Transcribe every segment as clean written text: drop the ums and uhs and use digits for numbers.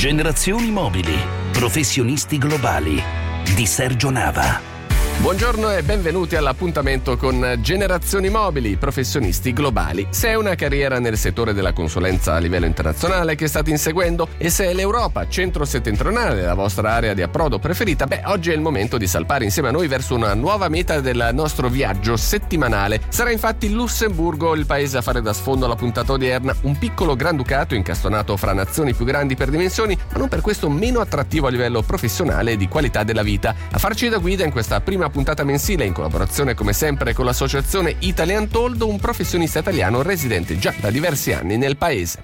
Generazioni Mobili, professionisti globali di Sergio Nava. Buongiorno e benvenuti all'appuntamento con Generazioni Mobili, professionisti globali. Se è una carriera nel settore della consulenza a livello internazionale che state inseguendo e se è l'Europa centro-settentrionale la vostra area di approdo preferita, oggi è il momento di salpare insieme a noi verso una nuova meta del nostro viaggio settimanale. Sarà infatti il Lussemburgo il paese a fare da sfondo alla puntata odierna, un piccolo granducato incastonato fra nazioni più grandi per dimensioni, ma non per questo meno attrattivo a livello professionale e di qualità della vita. A farci da guida in questa prima puntata mensile, in collaborazione come sempre con l'associazione Italian Told, un professionista italiano residente già da diversi anni nel paese.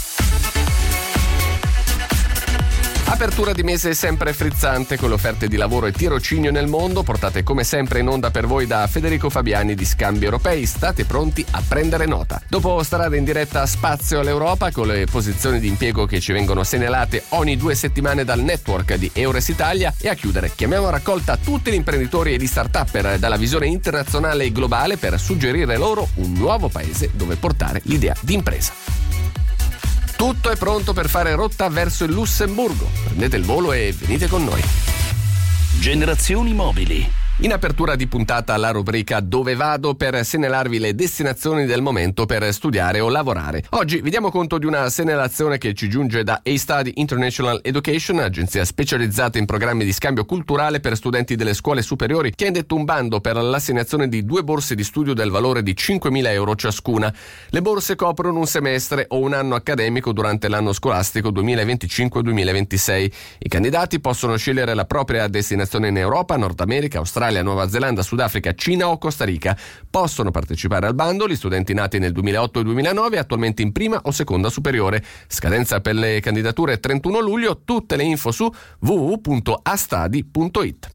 Apertura di mese sempre frizzante con le offerte di lavoro e tirocinio nel mondo, portate come sempre in onda per voi da Federico Fabiani di Scambi Europei. State pronti a prendere nota. Dopo starà in diretta Spazio all'Europa con le posizioni di impiego che ci vengono segnalate ogni 2 settimane dal network di Eures Italia, e a chiudere chiamiamo a raccolta tutti gli imprenditori e gli start-upper dalla visione internazionale e globale per suggerire loro un nuovo paese dove portare l'idea di impresa. Tutto è pronto per fare rotta verso il Lussemburgo. Prendete il volo e venite con noi. Generazioni Mobili. In apertura di puntata la rubrica Dove vado, per segnalarvi le destinazioni del momento per studiare o lavorare. Oggi vi diamo conto di una segnalazione che ci giunge da A-Study International Education, agenzia specializzata in programmi di scambio culturale per studenti delle scuole superiori, che ha indetto un bando per l'assegnazione di 2 borse di studio del valore di 5.000 euro ciascuna. Le borse coprono un semestre o un anno accademico durante l'anno scolastico 2025-2026. I candidati possono scegliere la propria destinazione in Europa, Nord America, Australia, Nuova Zelanda, Sudafrica, Cina o Costa Rica. Possono partecipare al bando gli studenti nati nel 2008 e 2009 attualmente in prima o seconda superiore. Scadenza per le candidature 31 luglio. Tutte le info su www.astadi.it.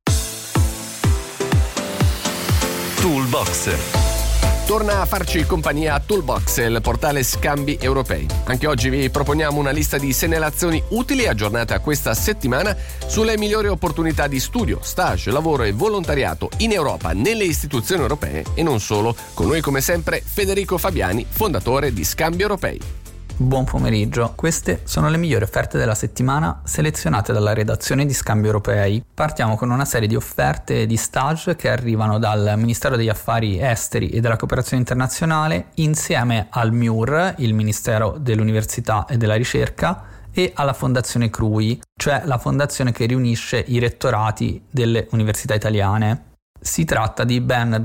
Toolbox. Torna a farci compagnia Toolbox, il portale Scambi Europei. Anche oggi vi proponiamo una lista di segnalazioni utili aggiornate questa settimana sulle migliori opportunità di studio, stage, lavoro e volontariato in Europa, nelle istituzioni europee e non solo. Con noi come sempre Federico Fabiani, fondatore di Scambi Europei. Buon pomeriggio, queste sono le migliori offerte della settimana selezionate dalla redazione di Scambi Europei. Partiamo con una serie di offerte di stage che arrivano dal Ministero degli Affari Esteri e della Cooperazione Internazionale insieme al MIUR, il Ministero dell'Università e della Ricerca, e alla Fondazione CRUI, cioè la fondazione che riunisce i rettorati delle università italiane. Si tratta di ben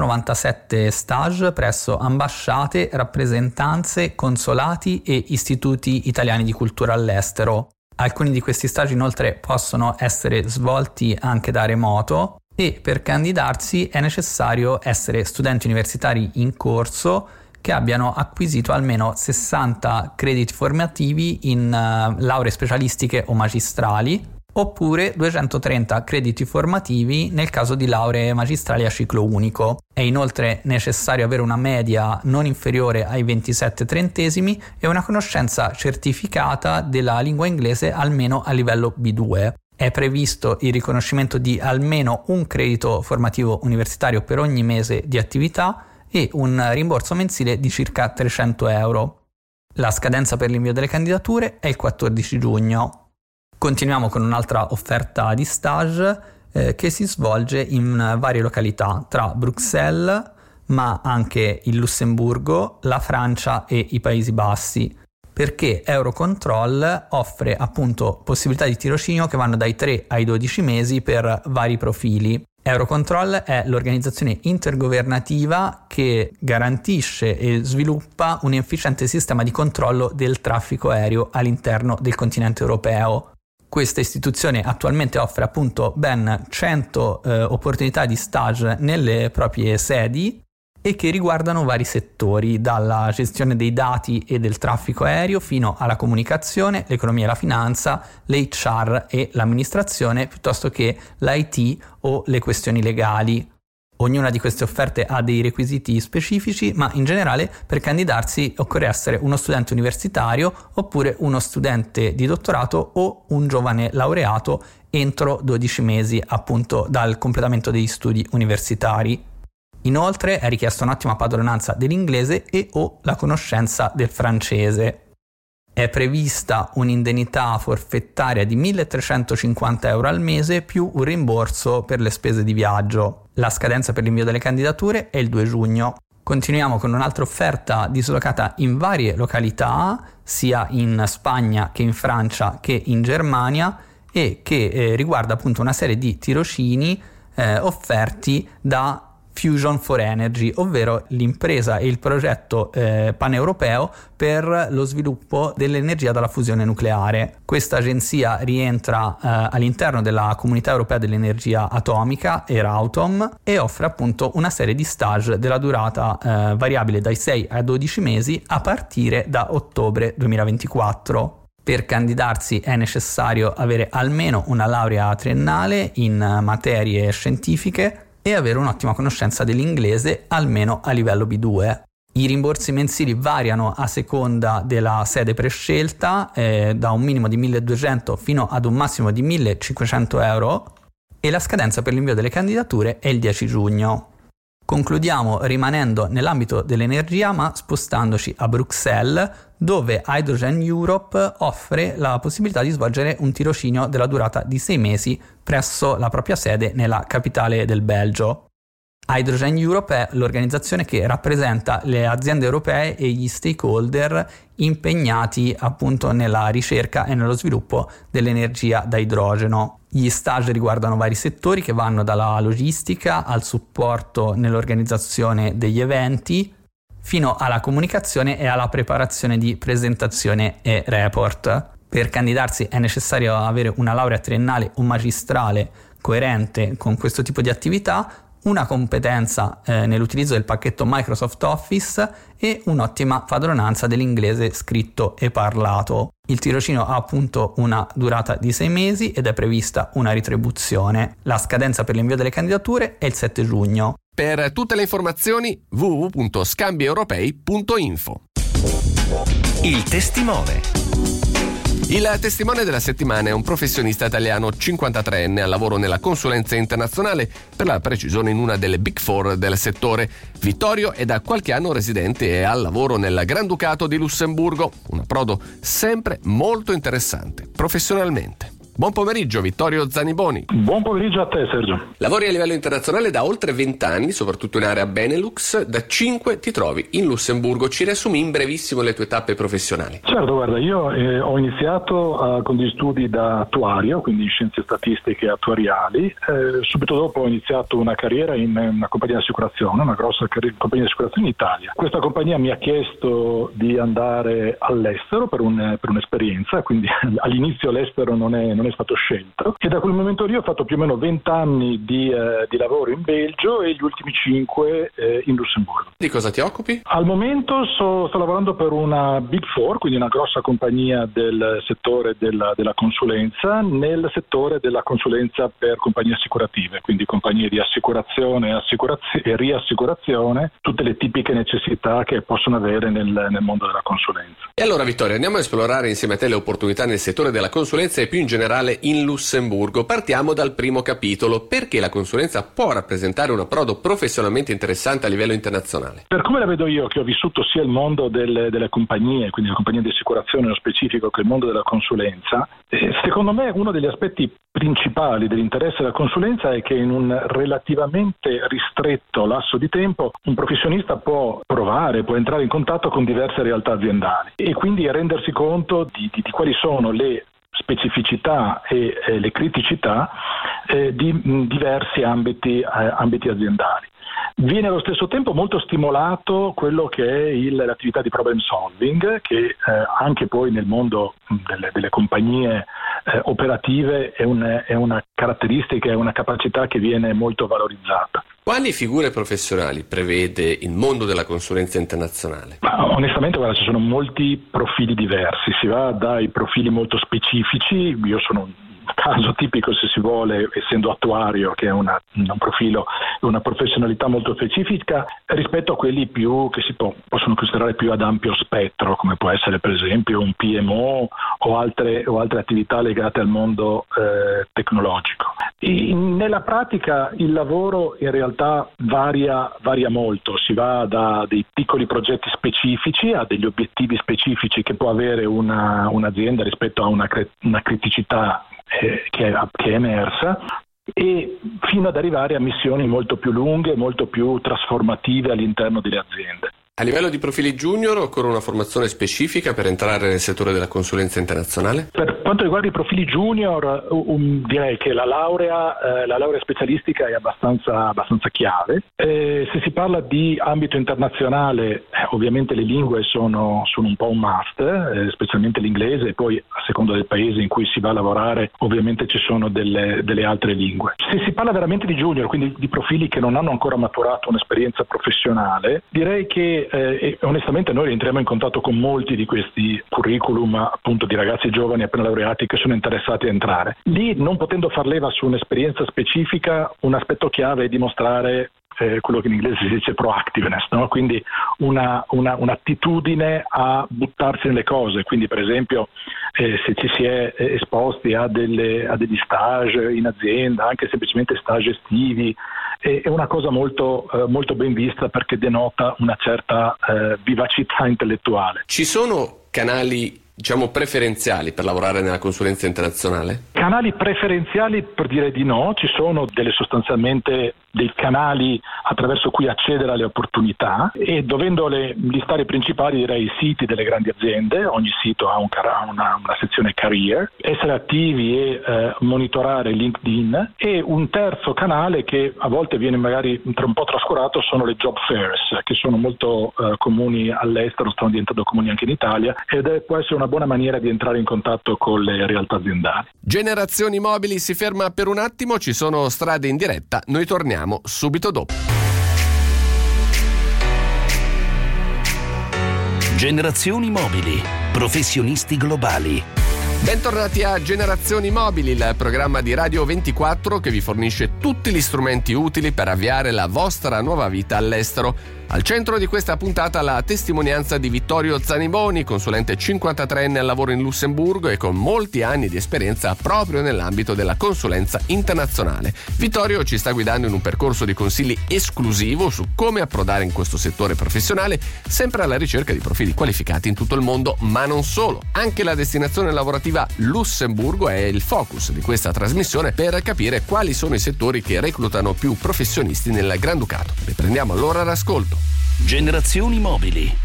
297 stage presso ambasciate, rappresentanze, consolati e istituti italiani di cultura all'estero. Alcuni di questi stage inoltre possono essere svolti anche da remoto e per candidarsi è necessario essere studenti universitari in corso che abbiano acquisito almeno 60 crediti formativi in lauree specialistiche o magistrali, oppure 230 crediti formativi nel caso di lauree magistrali a ciclo unico. È inoltre necessario avere una media non inferiore ai 27 trentesimi e una conoscenza certificata della lingua inglese almeno a livello B2. È previsto il riconoscimento di almeno un credito formativo universitario per ogni mese di attività e un rimborso mensile di circa 300 euro. La scadenza per l'invio delle candidature è il 14 giugno. Continuiamo con un'altra offerta di stage che si svolge in varie località tra Bruxelles, ma anche il Lussemburgo, la Francia e i Paesi Bassi, perché Eurocontrol offre appunto possibilità di tirocinio che vanno dai 3 ai 12 mesi per vari profili. Eurocontrol è l'organizzazione intergovernativa che garantisce e sviluppa un efficiente sistema di controllo del traffico aereo all'interno del continente europeo. Questa istituzione attualmente offre appunto ben 100 opportunità di stage nelle proprie sedi e che riguardano vari settori, dalla gestione dei dati e del traffico aereo fino alla comunicazione, l'economia e la finanza, l'HR e l'amministrazione, piuttosto che l'IT o le questioni legali. Ognuna di queste offerte ha dei requisiti specifici, ma in generale per candidarsi occorre essere uno studente universitario oppure uno studente di dottorato o un giovane laureato entro 12 mesi appunto dal completamento degli studi universitari. Inoltre è richiesta un'ottima padronanza dell'inglese e o la conoscenza del francese. È prevista un'indennità forfettaria di 1.350 euro al mese più un rimborso per le spese di viaggio. La scadenza per l'invio delle candidature è il 2 giugno. Continuiamo con un'altra offerta dislocata in varie località, sia in Spagna che in Francia che in Germania, e che riguarda appunto una serie di tirocini offerti da Fusion for Energy, ovvero l'impresa e il progetto paneuropeo per lo sviluppo dell'energia dalla fusione nucleare. Questa agenzia rientra all'interno della Comunità Europea dell'Energia Atomica, Euratom, e offre appunto una serie di stage della durata variabile dai 6 ai 12 mesi a partire da ottobre 2024. Per candidarsi è necessario avere almeno una laurea triennale in materie scientifiche e avere un'ottima conoscenza dell'inglese almeno a livello B2. I rimborsi mensili variano a seconda della sede prescelta, da un minimo di 1.200 fino ad un massimo di 1.500 euro, e la scadenza per l'invio delle candidature è il 10 giugno. Concludiamo rimanendo nell'ambito dell'energia, ma spostandoci a Bruxelles, dove Hydrogen Europe offre la possibilità di svolgere un tirocinio della durata di 6 mesi presso la propria sede nella capitale del Belgio. Hydrogen Europe è l'organizzazione che rappresenta le aziende europee e gli stakeholder impegnati appunto nella ricerca e nello sviluppo dell'energia da idrogeno. Gli stage riguardano vari settori che vanno dalla logistica al supporto nell'organizzazione degli eventi, fino alla comunicazione e alla preparazione di presentazione e report. Per candidarsi è necessario avere una laurea triennale o magistrale coerente con questo tipo di attività, una competenza nell'utilizzo del pacchetto Microsoft Office e un'ottima padronanza dell'inglese scritto e parlato. Il tirocinio ha appunto una durata di 6 mesi ed è prevista una retribuzione. La scadenza per l'invio delle candidature è il 7 giugno. Per tutte le informazioni www.scambieeuropei.info. Il testimone. Il testimone della settimana è un professionista italiano 53enne al lavoro nella consulenza internazionale, per la precisione in una delle Big Four del settore. Vittorio è da qualche anno residente e al lavoro nel Granducato di Lussemburgo, un approdo sempre molto interessante professionalmente. Buon pomeriggio Vittorio Zaniboni. Buon pomeriggio a te Sergio. Lavori a livello internazionale da oltre 20 anni, soprattutto in area Benelux, da 5 ti trovi in Lussemburgo. Ci riassumi in brevissimo le tue tappe professionali? Certo, guarda, io ho iniziato con gli studi da attuario, quindi scienze statistiche attuariali. Subito dopo ho iniziato una carriera in una compagnia di assicurazione, una grossa compagnia di assicurazione in Italia. Questa compagnia mi ha chiesto di andare all'estero per un'esperienza, quindi all'inizio l'estero non è stato scelto, e da quel momento lì ho fatto più o meno 20 anni di lavoro in Belgio e gli ultimi 5 in Lussemburgo. Di cosa ti occupi? Al momento sto lavorando per una Big Four, quindi una grossa compagnia del settore della consulenza, nel settore della consulenza per compagnie assicurative, quindi compagnie di assicurazione e riassicurazione, tutte le tipiche necessità che possono avere nel mondo della consulenza. E allora Vittorio, andiamo a esplorare insieme a te le opportunità nel settore della consulenza e più in generale in Lussemburgo. Partiamo dal primo capitolo. Perché la consulenza può rappresentare un approdo professionalmente interessante a livello internazionale? Per come la vedo io, che ho vissuto sia il mondo delle compagnie, quindi la compagnia di assicurazione nello specifico, che il mondo della consulenza, secondo me uno degli aspetti principali dell'interesse della consulenza è che in un relativamente ristretto lasso di tempo un professionista può entrare in contatto con diverse realtà aziendali e quindi rendersi conto di quali sono le specificità e le criticità di diversi ambiti aziendali. Viene allo stesso tempo molto stimolato quello che è l'attività di problem solving, che anche poi nel mondo delle compagnie operative è una caratteristica, è una capacità che viene molto valorizzata. Quali figure professionali prevede il mondo della consulenza internazionale? Ma onestamente, guarda, ci sono molti profili diversi, si va dai profili molto specifici. Io sono un caso tipico, se si vuole, essendo attuario, che è un profilo, una professionalità molto specifica, rispetto a quelli più che si possono considerare più ad ampio spettro, come può essere per esempio un PMO o altre attività legate al mondo tecnologico. Nella pratica il lavoro in realtà varia molto, si va da dei piccoli progetti specifici a degli obiettivi specifici che può avere un'azienda rispetto a una criticità che è emersa, e fino ad arrivare a missioni molto più lunghe, molto più trasformative all'interno delle aziende. A livello di profili junior occorre una formazione specifica per entrare nel settore della consulenza internazionale? Per quanto riguarda i profili junior, direi che la laurea specialistica è abbastanza chiave. Se si parla di ambito internazionale, ovviamente le lingue sono un po' un must, specialmente l'inglese, e poi a seconda del paese in cui si va a lavorare ovviamente ci sono delle altre lingue. Se si parla veramente di junior, quindi di profili che non hanno ancora maturato un'esperienza professionale, direi che onestamente noi entriamo in contatto con molti di questi curriculum appunto di ragazzi giovani appena laureati che sono interessati a entrare. Lì, non potendo far leva su un'esperienza specifica, un aspetto chiave è dimostrare quello che in inglese si dice proactiveness, no? Quindi un'attitudine a buttarsi nelle cose, quindi per esempio se ci si è esposti a degli stage in azienda, anche semplicemente stage estivi, è una cosa molto ben vista perché denota una certa vivacità intellettuale. Ci sono canali preferenziali per lavorare nella consulenza internazionale? Canali preferenziali per dire di no, ci sono sostanzialmente dei canali attraverso cui accedere alle opportunità, e dovendole listare i principali direi i siti delle grandi aziende. Ogni sito ha una sezione career, essere attivi e monitorare LinkedIn, e un terzo canale che a volte viene magari un po' trascurato sono le job fairs, che sono molto comuni all'estero, stanno diventando comuni anche in Italia, ed può essere una buona maniera di entrare in contatto con le realtà aziendali. Generazioni Mobili si ferma per un attimo, ci sono strade in diretta, noi torniamo subito dopo. Generazioni Mobili, professionisti globali. Bentornati a Generazioni Mobili, il programma di Radio 24 che vi fornisce tutti gli strumenti utili per avviare la vostra nuova vita all'estero. Al centro di questa puntata la testimonianza di Vittorio Zaniboni, consulente 53enne al lavoro in Lussemburgo e con molti anni di esperienza proprio nell'ambito della consulenza internazionale. Vittorio ci sta guidando in un percorso di consigli esclusivo su come approdare in questo settore professionale, sempre alla ricerca di profili qualificati in tutto il mondo, ma non solo. Anche la destinazione lavorativa Lussemburgo è il focus di questa trasmissione per capire quali sono i settori che reclutano più professionisti nel Granducato. Riprendiamo allora l'ascolto. Generazioni Mobili.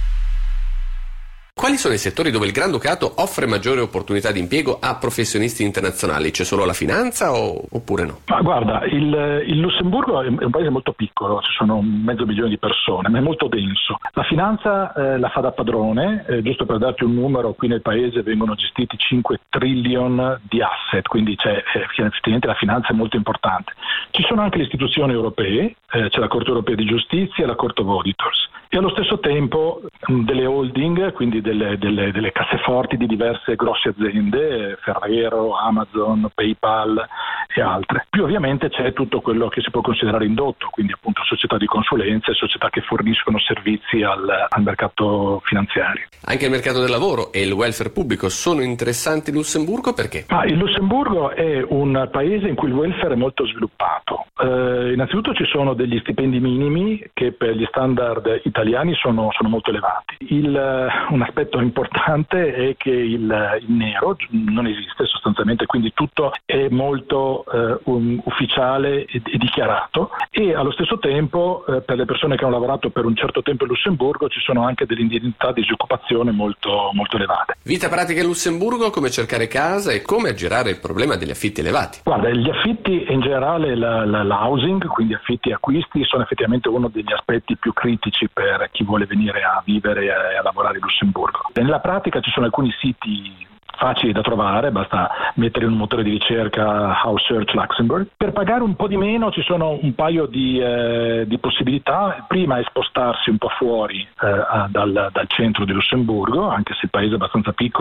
Quali sono i settori dove il Granducato offre maggiore opportunità di impiego a professionisti internazionali? C'è solo la finanza oppure no? Ma guarda, il Lussemburgo è un paese molto piccolo, ci sono 500 milioni di persone, ma è molto denso. La finanza la fa da padrone, giusto per darti un numero, qui nel paese vengono gestiti 5 trillion di asset, quindi effettivamente la finanza è molto importante. Ci sono anche le istituzioni europee, c'è la Corte Europea di Giustizia e la Court of Auditors, e allo stesso tempo delle holding, quindi delle casseforti di diverse grosse aziende, Ferrero, Amazon, PayPal e altre. Più ovviamente c'è tutto quello che si può considerare indotto, quindi appunto società di consulenza e società che forniscono servizi al mercato finanziario. Anche il mercato del lavoro e il welfare pubblico sono interessanti in Lussemburgo, perché? Il Lussemburgo è un paese in cui il welfare è molto sviluppato. Innanzitutto ci sono degli stipendi minimi che per gli standard italiani sono molto elevati. Un aspetto importante è che il nero non esiste sostanzialmente, quindi tutto è molto ufficiale e dichiarato, e allo stesso tempo per le persone che hanno lavorato per un certo tempo in Lussemburgo ci sono anche delle indennità di disoccupazione molto elevate. Vita pratica in Lussemburgo, come cercare casa e come aggirare il problema degli affitti elevati? Guarda, gli affitti in generale, l'housing, quindi affitti e acquisti, sono effettivamente uno degli aspetti più critici per chi vuole venire a vivere e a lavorare in Lussemburgo. Nella pratica ci sono alcuni siti facili da trovare, basta mettere in un motore di ricerca House Search Luxembourg. Per pagare un po' di meno ci sono un paio di possibilità. Prima è spostarsi un po' fuori dal centro di Lussemburgo, anche se il paese è abbastanza piccolo,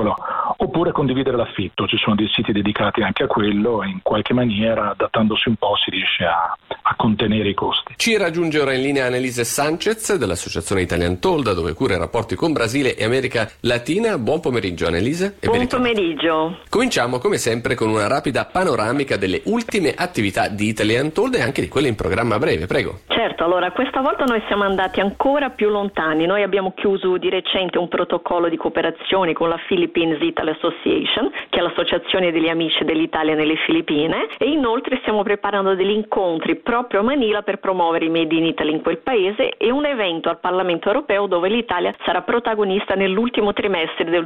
oppure condividere l'affitto. Ci sono dei siti dedicati anche a quello e in qualche maniera, adattandosi un po', si riesce a contenere i costi. Ci raggiunge ora in linea Annelise Sanchez dell'associazione Italian Told, dove cura i rapporti con Brasile e America Latina. Buon pomeriggio Annelise. Buon pomeriggio. Cominciamo come sempre con una rapida panoramica delle ultime attività di Italian Told e anche di quelle in programma a breve, prego. Certo, allora questa volta noi siamo andati ancora più lontani. Noi abbiamo chiuso di recente un protocollo di cooperazione con la Philippines Italy Association, che è l'associazione degli amici dell'Italia nelle Filippine, e inoltre stiamo preparando degli incontri proprio a Manila per promuovere i Made in Italy in quel paese e un evento al Parlamento europeo dove l'Italia sarà protagonista nell'ultimo trimestre del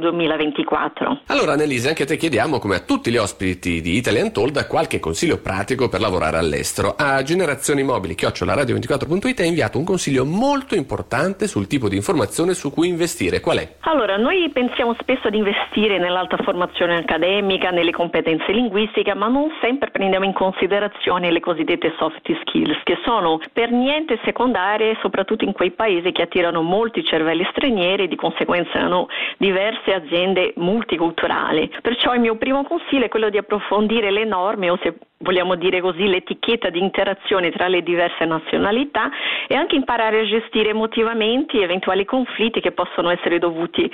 2024. Allora Annelise, anche a te chiediamo, come a tutti gli ospiti di Italian Told, qualche consiglio pratico per lavorare all'estero. A Generazioni Mobili @radio24.it ha inviato un consiglio molto importante sul tipo di informazione su cui investire. Qual è? Allora, noi pensiamo spesso ad investire nell'alta formazione accademica, nelle competenze linguistiche, ma non sempre prendiamo in considerazione le cosiddette soft skills, che sono per niente secondarie, soprattutto in quei paesi che attirano molti cervelli stranieri e di conseguenza hanno diverse aziende multiculturali. Perciò il mio primo consiglio è quello di approfondire le norme, o se vogliamo dire così l'etichetta di interazione tra le diverse nazionalità, e anche imparare a gestire emotivamente eventuali conflitti che possono essere dovuti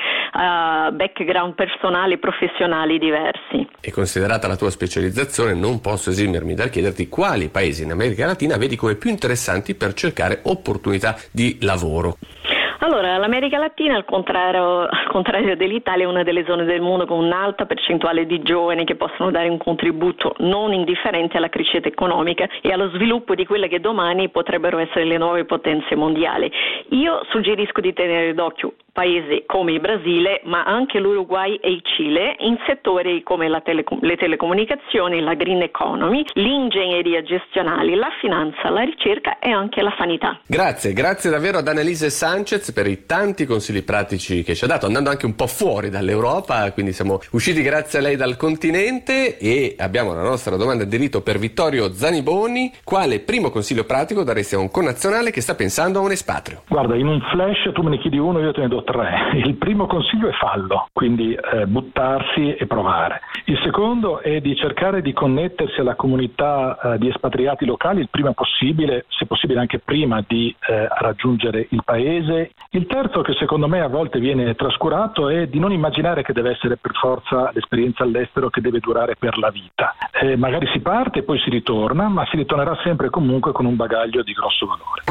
a background personali e professionali diversi. E considerata la tua specializzazione, non posso esimermi dal chiederti quali paesi in America Latina vedi come più interessanti per cercare opportunità di lavoro. Allora, l'America Latina, al contrario dell'Italia, è una delle zone del mondo con un'alta percentuale di giovani che possono dare un contributo non indifferente alla crescita economica e allo sviluppo di quelle che domani potrebbero essere le nuove potenze mondiali. Io suggerisco di tenere d'occhio paesi come il Brasile, ma anche l'Uruguay e il Cile, in settori come le telecomunicazioni, la green economy, l'ingegneria gestionale, la finanza, la ricerca e anche la sanità. Grazie davvero ad Annelise Sanchez per i tanti consigli pratici che ci ha dato, andando anche un po' fuori dall'Europa, quindi siamo usciti grazie a lei dal continente. E abbiamo la nostra domanda di rito per Vittorio Zaniboni: quale primo consiglio pratico daresti a un connazionale che sta pensando a un espatrio? Guarda, in un flash tu me ne chiedi uno, io te ne do 3. Il primo consiglio è fallo, quindi buttarsi e provare. Il secondo è di cercare di connettersi alla comunità di espatriati locali il prima possibile, se possibile anche prima di raggiungere il paese. Il terzo, che secondo me a volte viene trascurato, è di non immaginare che deve essere per forza l'esperienza all'estero che deve durare per la vita. Magari si parte e poi si ritorna, ma si ritornerà sempre e comunque con un bagaglio di grosso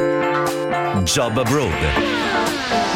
valore. Job Abroad.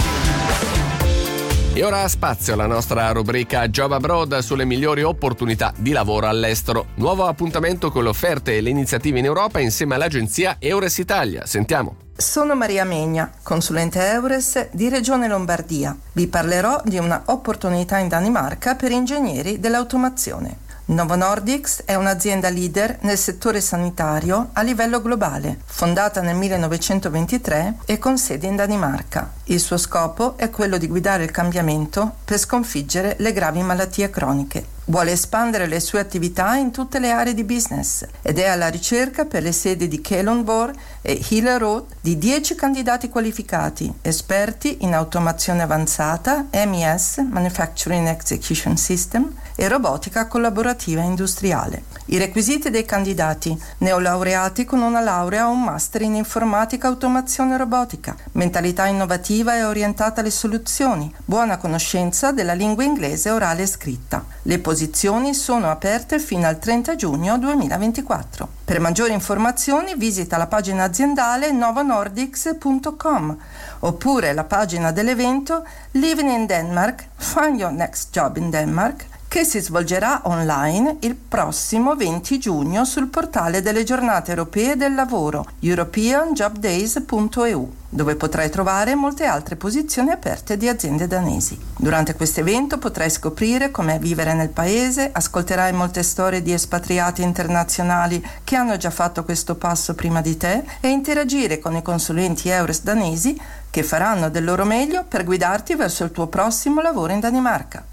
E ora spazio alla nostra rubrica Job Abroad sulle migliori opportunità di lavoro all'estero. Nuovo appuntamento con le offerte e le iniziative in Europa insieme all'agenzia Eures Italia. Sentiamo. Sono Maria Megna, consulente Eures di Regione Lombardia. Vi parlerò di una opportunità in Danimarca per ingegneri dell'automazione. Novo Nordics è un'azienda leader nel settore sanitario a livello globale, fondata nel 1923 e con sede in Danimarca. Il suo scopo è quello di guidare il cambiamento per sconfiggere le gravi malattie croniche. Vuole espandere le sue attività in tutte le aree di business ed è alla ricerca per le sedi di Kalundborg e Hillerød di 10 candidati qualificati, esperti in automazione avanzata, MES, Manufacturing Execution System, e robotica collaborativa industriale. I requisiti dei candidati: neolaureati con una laurea o un master in informatica, automazione e robotica, mentalità innovativa e orientata alle soluzioni, buona conoscenza della lingua inglese orale e scritta. Le posizioni sono aperte fino al 30 giugno 2024. Per maggiori informazioni visita la pagina aziendale novonordics.com oppure la pagina dell'evento Living in Denmark, Find Your Next Job in Denmark, che si svolgerà online il prossimo 20 giugno sul portale delle giornate europee del lavoro europeanjobdays.eu, dove potrai trovare molte altre posizioni aperte di aziende danesi. Durante questo evento potrai scoprire com'è vivere nel paese, ascolterai molte storie di espatriati internazionali che hanno già fatto questo passo prima di te e interagire con i consulenti Eures danesi che faranno del loro meglio per guidarti verso il tuo prossimo lavoro in Danimarca.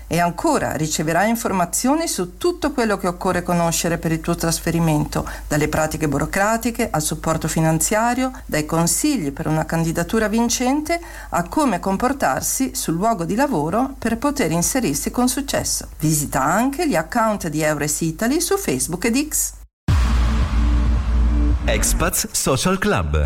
E ancora riceverai informazioni su tutto quello che occorre conoscere per il tuo trasferimento, dalle pratiche burocratiche al supporto finanziario, dai consigli per una candidatura vincente a come comportarsi sul luogo di lavoro per poter inserirsi con successo. Visita anche gli account di Eures Italy su Facebook ed X. Expats Social Club.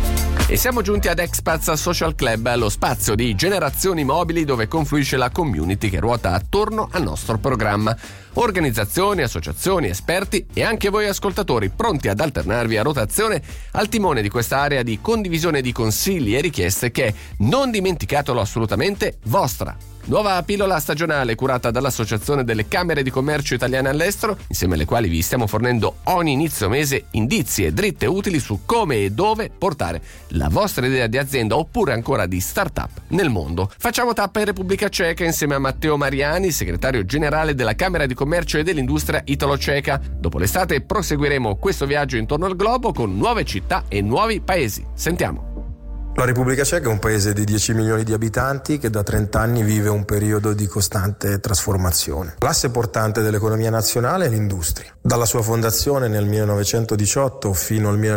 E siamo giunti ad Expats Social Club, lo spazio di generazioni mobili dove confluisce la community che ruota attorno al nostro programma. Organizzazioni, associazioni, esperti e anche voi ascoltatori pronti ad alternarvi a rotazione al timone di questa area di condivisione di consigli e richieste che, non dimenticatelo assolutamente, vostra. Nuova pillola stagionale curata dall'Associazione delle Camere di Commercio Italiane all'Estero, insieme alle quali vi stiamo fornendo ogni inizio mese indizi e dritte utili su come e dove portare la vostra idea di azienda oppure ancora di startup nel mondo. Facciamo tappa in Repubblica Ceca insieme a Matteo Mariani, segretario generale della Camera di Commercio e dell'Industria Italo-Ceca. Dopo l'estate proseguiremo questo viaggio intorno al globo con nuove città e nuovi paesi. Sentiamo. La Repubblica Ceca è un paese di 10 milioni di abitanti che da 30 anni vive un periodo di costante trasformazione. L'asse portante dell'economia nazionale è l'industria. Dalla sua fondazione nel 1918 fino al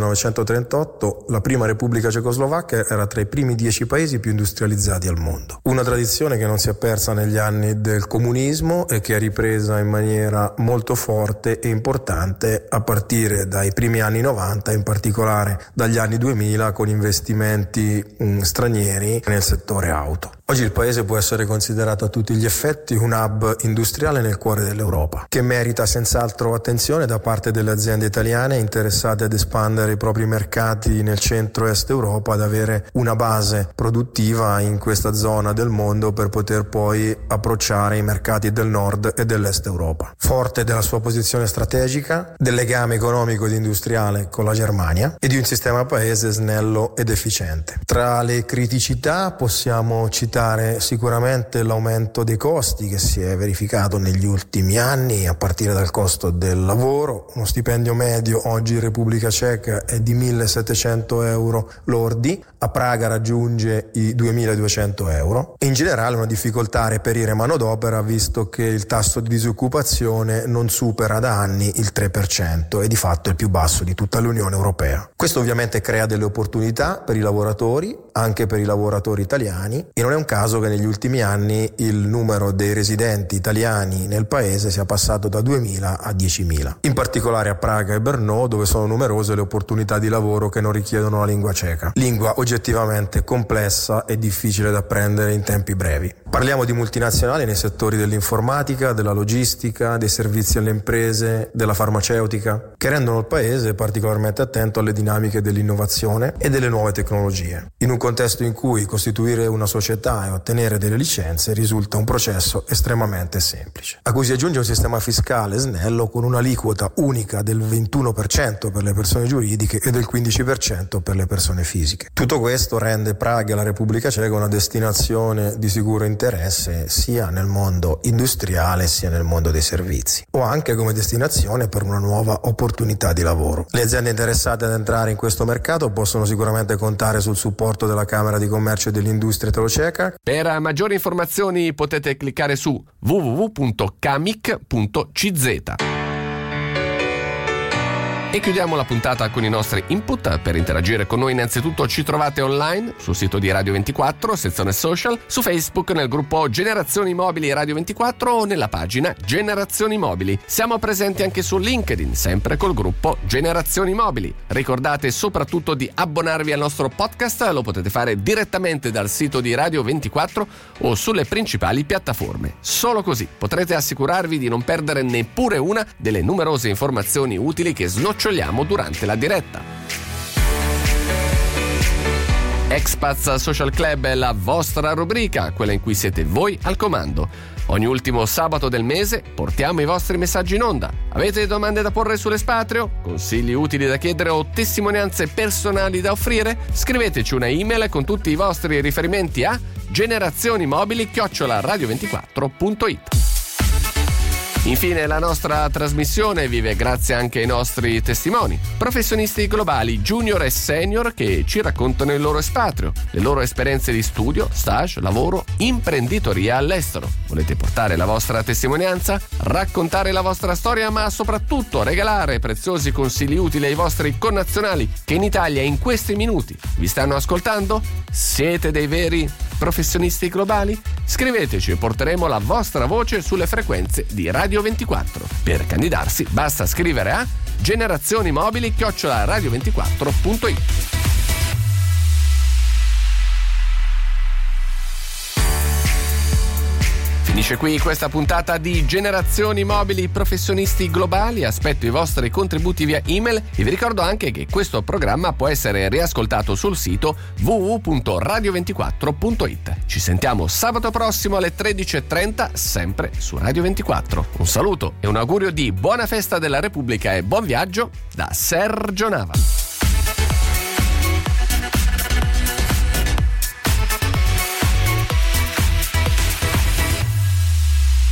1938, la prima Repubblica Cecoslovacca era tra i primi 10 paesi più industrializzati al mondo. Una tradizione che non si è persa negli anni del comunismo e che è ripresa in maniera molto forte e importante a partire dai primi anni 90, in particolare dagli anni 2000 con investimenti stranieri nel settore auto. Oggi il paese può essere considerato a tutti gli effetti un hub industriale nel cuore dell'Europa, che merita senz'altro attenzione da parte delle aziende italiane interessate ad espandere i propri mercati nel centro-est Europa, ad avere una base produttiva in questa zona del mondo per poter poi approcciare i mercati del nord e dell'est Europa. Forte della sua posizione strategica, del legame economico ed industriale con la Germania e di un sistema paese snello ed efficiente. Tra le criticità possiamo citare sicuramente l'aumento dei costi che si è verificato negli ultimi anni, a partire dal costo del lavoro. Uno stipendio medio oggi in Repubblica Ceca è di 1.700 euro lordi, a Praga raggiunge i 2.200 euro. In generale una difficoltà a reperire manodopera, visto che il tasso di disoccupazione non supera da anni il 3% e di fatto è il più basso di tutta l'Unione Europea. Questo ovviamente crea delle opportunità per i lavoratori, anche per i lavoratori italiani, e non è un caso che negli ultimi anni il numero dei residenti italiani nel paese sia passato da 2.000 a 10.000. In particolare a Praga e Brno, dove sono numerose le opportunità di lavoro che non richiedono la lingua ceca. Lingua oggettivamente complessa e difficile da apprendere in tempi brevi. Parliamo di multinazionali nei settori dell'informatica, della logistica, dei servizi alle imprese, della farmaceutica, che rendono il paese particolarmente attento alle dinamiche dell'innovazione e delle nuove tecnologie. In un contesto in cui costituire una società e ottenere delle licenze risulta un processo estremamente semplice, a cui si aggiunge un sistema fiscale snello con un'aliquota unica del 21% per le persone giuridiche e del 15% per le persone fisiche. Tutto questo rende Praga e la Repubblica Ceca una destinazione di sicuro interesse sia nel mondo industriale sia nel mondo dei servizi, o anche come destinazione per una nuova opportunità di lavoro. Le aziende interessate ad entrare in questo mercato possono sicuramente contare sul supporto della Camera di Commercio e dell'Industria Italo-Ceca. Per maggiori informazioni potete cliccare su www.camic.cz. E chiudiamo la puntata con i nostri input. Per interagire con noi innanzitutto ci trovate online sul sito di Radio 24, sezione social, su Facebook nel gruppo Generazioni Mobili Radio 24 o nella pagina Generazioni Mobili. Siamo presenti anche su LinkedIn, sempre col gruppo Generazioni Mobili. Ricordate soprattutto di abbonarvi al nostro podcast, lo potete fare direttamente dal sito di Radio 24 o sulle principali piattaforme. Solo così potrete assicurarvi di non perdere neppure una delle numerose informazioni utili che snoccioliamo durante la diretta. Expats Social Club è la vostra rubrica, quella in cui siete voi al comando. Ogni ultimo sabato del mese portiamo i vostri messaggi in onda. Avete domande da porre sull'espatrio? Consigli utili da chiedere o testimonianze personali da offrire? Scriveteci una email con tutti i vostri riferimenti a generazionimobili@radio24.it. Infine, la nostra trasmissione vive grazie anche ai nostri testimoni, professionisti globali junior e senior che ci raccontano il loro espatrio, le loro esperienze di studio, stage, lavoro, imprenditoria all'estero. Volete portare la vostra testimonianza? Raccontare la vostra storia, ma soprattutto regalare preziosi consigli utili ai vostri connazionali che in Italia in questi minuti vi stanno ascoltando? Siete dei veri professionisti globali? Scriveteci e porteremo la vostra voce sulle frequenze di Radio 24. Per candidarsi basta scrivere a generazionimobili@radio24.it. Finisce qui questa puntata di Generazioni Mobili Professionisti Globali. Aspetto i vostri contributi via email e vi ricordo anche che questo programma può essere riascoltato sul sito www.radio24.it. Ci sentiamo sabato prossimo alle 13:30 sempre su Radio 24. Un saluto e un augurio di buona festa della Repubblica e buon viaggio da Sergio Nava.